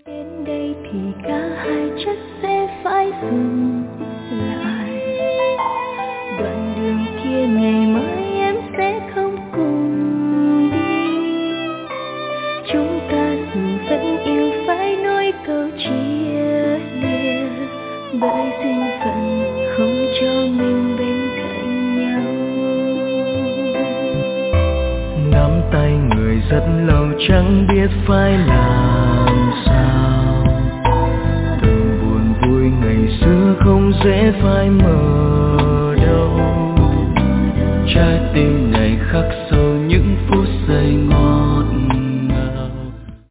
Đến đây thì cả hai chắc sẽ phải dừng lại. Đoạn đường kia ngày mai em sẽ không cùng đi. Chúng ta dù vẫn yêu phải nói câu chia lìa, bởi duyên phận không cho mình bên cạnh nhau. Nắm tay người rất lâu chẳng biết phải làm sao. Từng buồn vui ngày xưa không dễ phai mờ.